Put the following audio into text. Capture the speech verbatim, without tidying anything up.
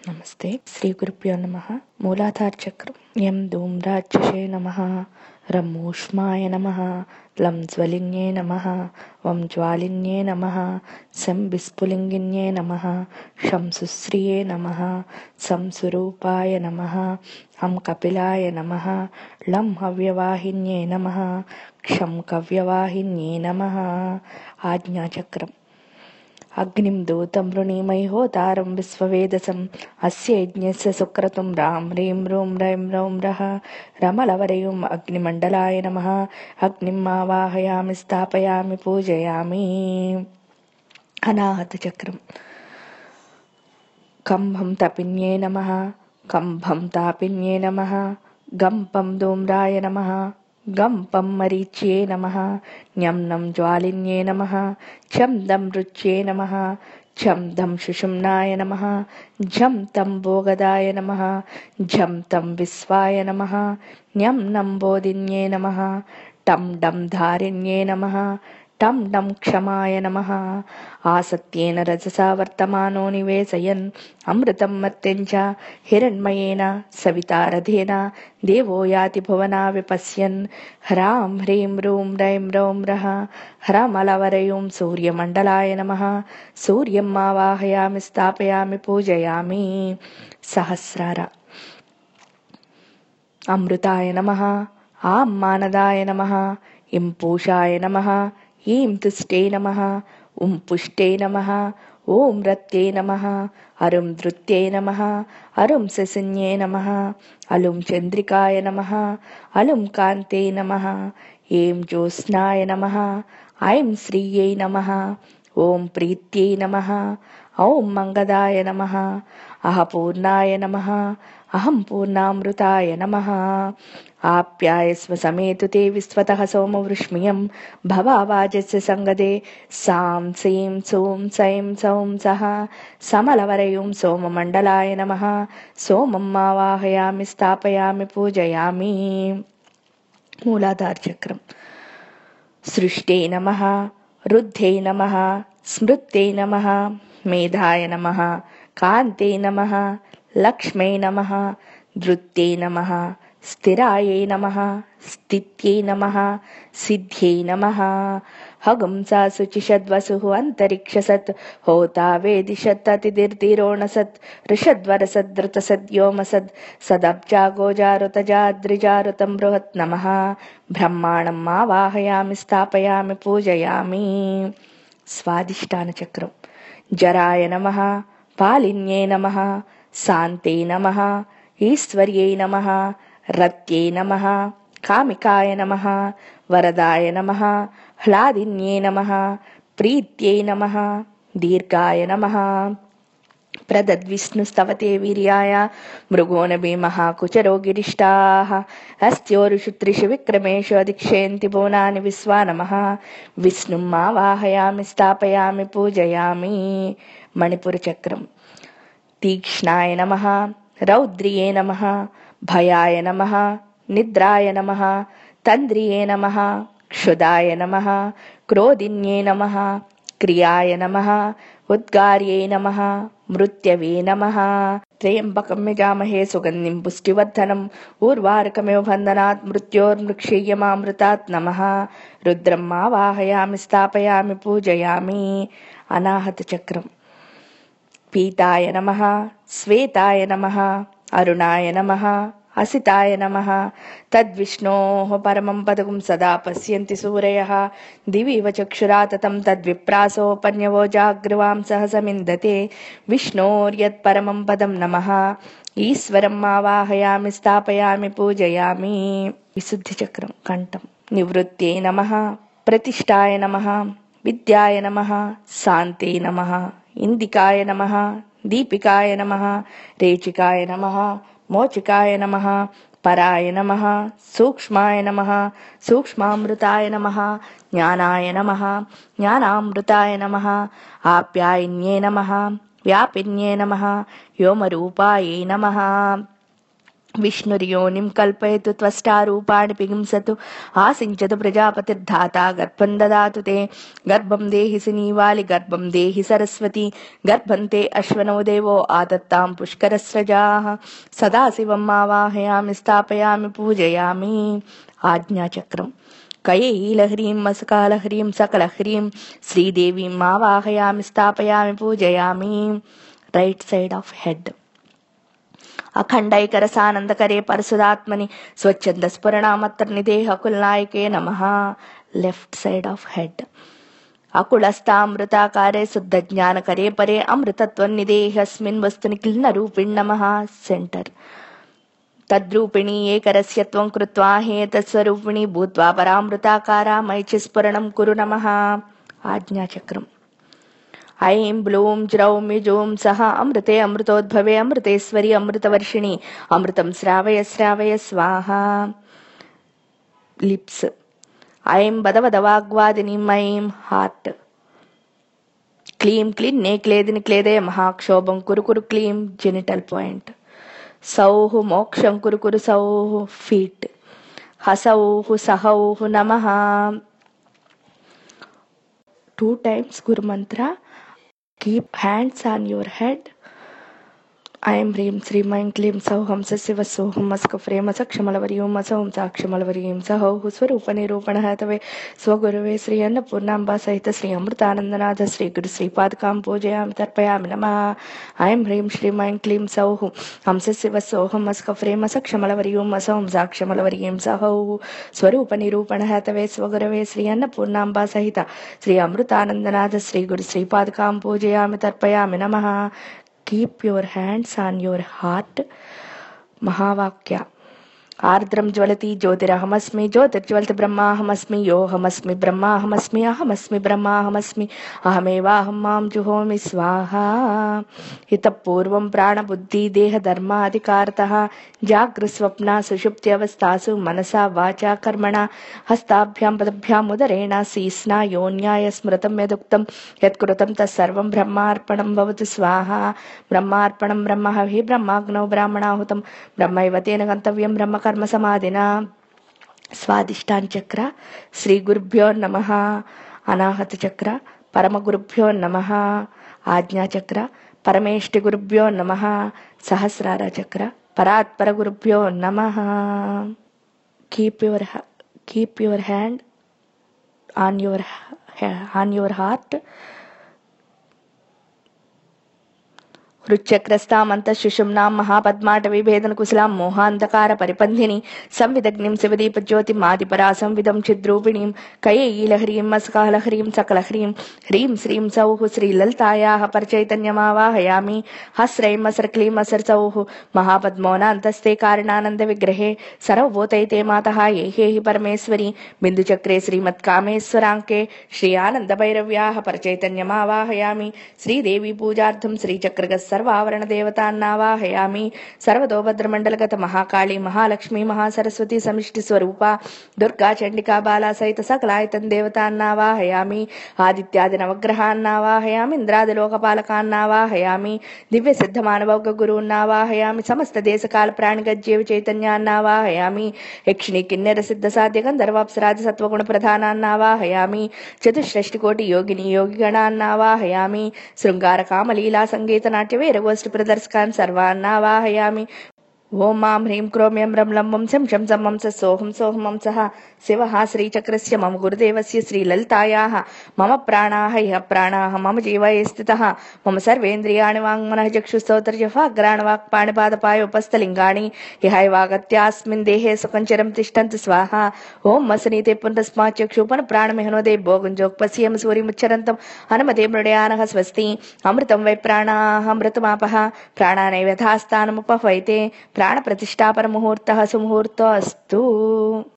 नमस्ते श्री गुरुभ्यो नमः। मूलाधार चक्रम यम धूम्राक्षसे नमः। रम ऊष्माय नमः। लं ज्वलिन्ये नमः। वं ज्वालिन्ये नमः। सं विस्फुलिङ्गिन्ये नमः। शं सुश्रिये नमः। सं सुरूपाय नमः। हम कपिलाय नमः। लं हव्यवाहिन्ये नमः। क्षं कव्यवाहिन्ये नमः। आज्ञाचक्रम अग्निं दूतं वृणीमह्योतारं विश्ववेदसम् अस्य यज्ञस्य सुक्रतुं रां ह्रीं रूं रैं रौं रः रमलवरयुम् अग्निमण्डलाय नमः। अग्निम् आवाहयामि स्थापयामि पूजयामि। अनाहतचक्रम् कम्भं तपिन्ये नमः। कम्भं तापिन्ये नमः। गम्पं धूम्राय नमः। गम्पं मरीच्ये नमः। ञं नं ज्वालिन्ये नमः। चं दं रुच्ये नमः। छं दं शुषुम्नाय नमः। झं तं भोगदाय नमः। झं तं विश्वाय नमः। ञं नं बोधिन्ये नमः। टं डं धारिण्ये नमः। टं डं क्षमाय नमः। आसत्येन रजसा वर्तमानो निवेशयन् अमृतं मर्त्यञ्च हिरण्मयेन सविता रथेन देवो याति भुवना विपश्यन् ह्रां ह्रीं रूं रैं रौं रः ह्रमलवरयुं सूर्यमण्डलाय नमः। सूर्यम् आवाहयामि स्थापयामि पूजयामि। सहस्रार अमृताय नमः। आं मानदाय नमः। इं पूषाय नमः। ईं तुष्टे नमः। उं पुष्टे नमः। ॐ रत्ये नमः। अरुं धृत्ये नमः। अरुं शशिन्ये नमः। अलुं चन्द्रिकाय नमः। अलुं कान्ते नमः। ऐं ज्योत्स्नाय नमः। ऐं श्रियै नमः। ॐ प्रीत्यै नमः। ॐ मङ्गदाय नमः। अहपूर्णाय नमः। अहं पूर्णामृताय नमः। आप्यायस्व समेतु ते विश्वतः सोमवृष्मियं भवावाजस्य संगदे सां सीं सूं सैं सौं सः समलवरयुं सोममण्डलाय नमः। सोमम् आवाहयामि स्थापयामि पूजयामि। मूलाधार चक्रम सृष्टे नमः। रुद्धे नमः। स्मृत्यै नमः। मेधाय नमः। कान्ते नमः। लक्ष्मै नमः। धृत्यै नमः। स्थिरायै नमः। स्थित्यै नमः। सिद्ध्यै नमः। हगुंसा शुचिषद्वसुः अन्तरिक्षसत् होता वेदिषत् अतिदिर्दिरोणसत् ऋषद्वरसद्धृतसद्योमसद् सदब्जा गोजारुतजाद्रिजारुतं बृहत् नमः। ब्रह्माणम् आवाहयामि स्थापयामि पूजयामि। स्वादिष्टानचक्रम् जराय नमः। पालिन्ये नमः। शान्ते नमः। ईश्वर्यै नमः। रत्यै नमः। कामिकाय नमः। वरदाय नमः। ह्लादिन्ये नमः। प्रीत्यै नमः। दीर्घाय नमः। प्रदद्विष्णुस्तवते वीर्याय मृगोनभि महाकुचरो गिरिष्टाः अस्त्योरुषु त्रिषु विक्रमेषु अधिक्षेन्ति भुवनानि विश्वा नमः। विष्णुम् आवाहयामि स्थापयामि पूजयामि। मणिपुरचक्रम् तीक्ष्णाय नमः। रौद्रिये नमः। भयाय नमः। निद्राय नमः। तन्द्रिये नमः। क्षुधाय नमः। क्रोधिन्ये नमः। क्रियाय नमः। उद्गार्ये नमः। मृत्यवे नमः। त्र्यम्बकं यजामहे सुगन्धिं पुष्टिवर्धनम् उर्वारुकमिव बन्धनात् मृत्योर्मृक्षीयमामृतात् नमः। रुद्रम् आवाहयामि स्थापयामि पूजयामि। अनाहतचक्रम् पीताय नमः। श्वेताय नमः। अरुणाय नमः। असिताय नमः। तद्विष्णोः परमं पदं सदा पश्यन्ति सूरयः दिविव चक्षुरा ततं तद्विप्रासोपन्यवो जागृवां सहसमिन्दते विष्णोर्यत्परमं पदं नमः। ईश्वरम् आवाहयामि स्थापयामि पूजयामि। विशुद्धिचक्रं कण्ठं निवृत्त्यै नमः। प्रतिष्ठाय नमः। विद्याय नमः। शान्ते नमः। इंदिकाय नमः। दीपिकाय नमः। रेचिकाय नमः। मोचिकाय नमः। पराय नमः। सूक्ष्माय नमः। सूक्ष्मामृताय नमः। ज्ञानाय नमः। ज्ञानामृताय नमः। आप्यायिन्ये नमः। व्यापिन्ये नमः। व्योमरूपायै नमः। विष्णुर्योनिं कल्पयतु त्वष्टारूपाणि पिंसतु आसिञ्चतु प्रजापतिर्धाता गर्भं ददातु ते गर्भं देहि सिनीवालि गर्भं देहि सरस्वती गर्भं ते अश्वनो देवो आदत्तां पुष्करस्रजाः सदाशिवम् आवाहयामि स्थापयामि पूजयामि आज्ञाचक्रम् कैलह्रीं मस्कालह्रीं सकलह्रीं श्रीदेवीम् आवाहयामि स्थापयामि पूजयामि रैट सैड ऑफ हेड अखण्डैकरसानन्दकरे परशुरात्मनि स्वच्छन्दस्फुरणामत्तर्निदेह कुलनायके नमः लेफ्ट साइड ऑफ हेड अकुलस्थामृताकारे शुद्धज्ञानकरे परे अमृतत्वनिदेहस्मिन् वस्तुनि किल्नरूपिण नमः सेंटर तद्रूपिणी एकरस्य त्वं कृत्वा हे तत्स्वरूपिणी भूत्वा परामृताकारा मयि स्फुरणं कुरु नमः आज्ञाचक्रम् ऐं ब्लूं ज्रौं जुं सः अमृते अमृतोद्भवे अमृतेश्वरी अमृतवर्षिणी अमृतं श्रावय श्रावय स्वाहा लिप्स ऐं बद बद वाग्वादिनीं ऐं हार्ट क्लीं क्लीन्ने क्लेदिनि क्लेदय महाक्षोभं कुरु कुरु क्लीं जेनिटल पॉइंट सौः मोक्षं कुरु कुरु सौः फीट हसौः सहौः नमः टू टाइम्स गुरु मंत्र. Keep hands on your head. I am Hrim Sri Maim Klim Sauham Sasiva Soham Maskafrema Sakshamalavarium Masahum Sakshamalavarium Saho Huswarupani Rupanatave Swagurave Sri Annapurnamba Sahita Sri Amrutanandanada Sri Guru Sri Padkam Pujayam Tarpayam Nama. I am Hrim Sri Maim Klim Sauham Sasiva Soham Maskafrema Sakshamalavarium Masahum Sakshamalavarium Saho Swarupani Rupanatave Swagurave Sri Annapurnamba Sahita Sri Amrutanandanada Sri Guru Sri Padkam Pujayam Tarpayam Nama. Keep your hands on your heart. Mahavakya. आर्द्रम ज्वलति ज्योतिरहमस्मि ज्योतिर्ज्वलति ब्रह्माहमस्मि योऽहमस्मि ब्रह्माहमस्मि अहमस्मि ब्रह्माहमस्मि अहमेवाहं मां जुहोमि स्वाहा. इतः पूर्वं प्राणबुद्धि देहधर्माधिकारतः जागृत्स्वप्ना सुषुप्त्यवस्थासु मनसा वाचा कर्मणा हस्ताभ्यां पदभ्याम् उदरेण शीस्ना योन्याय स्मृतं यदुक्तं यत्कृतं तत्सर्वं ब्रह्मार्पणं भवतु स्वाहा. ब्रह्मार्पणं ब्रह्म हि ब्रह्माग्नौ ब्राह्मणाहुतं ब्रह्मैव तेन गन्तव्यं ब्रह्म कर्म समाधिना. स्वादिष्टान चक्र श्री गुरुभ्यो नमः. अनाहत चक्र परम गुरुभ्यो नमः. आज्ञा चक्र परमेष्टि गुरुभ्यो नमः. सहस्रार चक्र परात्पर गुरुभ्यो नमः. Keep your keep your hand on your on your heart. हृच्चक्रस्तामन्तशुषुम्नां महापद्माटविभेदनकुशलां मोहान्धकार परिपन्थिनी संविदग्निं शिवदीपज्योतिमादिपरा संविदं चिद्रूपिणीं कैलह्रीं मस्कालह्रीं सकलह्रीं ह्रीं श्रीं सौः श्रीललितायाः परचैतन्यमावाहयामि. हस्रैं असरक्लीं असरसौः महापद्मौनान्तस्ते कारणानन्दविग्रहे सर्वभूतैते मातः येहि परमेश्वरी बिन्दुचक्रे श्रीमत्कामेश्वराङ्के श्री आनन्दभैरव्याः परचैतन्यमावाहयामि. श्रीदेवी पूजार्थं श्रीचक्रगस् सर्वावरण देवतान्नावाहयामि. सर्वतोभद्रमण्डलगत महाकाली महालक्ष्मी महासरस्वती समिष्टि स्वरूपा दुर्गा चंडिका बाला सहित सकलायतन देवतान्नावाहयामि. आदित्यादि नवग्रहान्नावाहयामि. इंद्रादि लोकपालकान्नावाहयामि. दिव्य सिद्ध मानवौघ गुरून्नावाहयामि. समस्त देश काल प्राणिगज्जीव चैतन्यान्नावाहयामि. यक्षिणी किन्नर सिद्ध साध्य गंधर्वाप्सरादि सत्वगुण प्रधानान्नावाहयामि. चतुष्षष्टि कोटि योगिनी योगिगणान्नावाहयामि. शृंगार कामलीला संगीत नाट्य वीरगोष्ठी प्रदर्शकान् सर्वान्नावाहयामि. ओम मां ह्रीं क्रों यं रं लं वं शं शं सं स सोऽहं सोऽहं सः शिवः श्रीचक्रस्य मम गुरुदेवस्य श्रीललितायाः मम प्राणाः इह प्राणाः मम जीवये स्थितः मम सर्वेन्द्रियाणि वाङ्मनः चक्षुस्तोत्रजह्वाग्राणि वाक्पाणिपादपायोपस्थलिङ्गाणि इहैवागत्यास्मिन् देहे सुखञ्चिरं तिष्ठन्तु स्वाहा. ओम मसनीते पुनस्मात् चक्षुपन प्राणमिहनो दे भोगुञ्जोक्पस्यं सूर्यमुच्चरन्तम् अनुमते मृडयानः स्वस्ति. अमृतं वै प्राणाः अमृतमापः प्राणानैव यथास्थानमुपहवैते. प्राण प्रतिष्ठा पर मुहूर्तः सुमुहूर्तो अस्तु.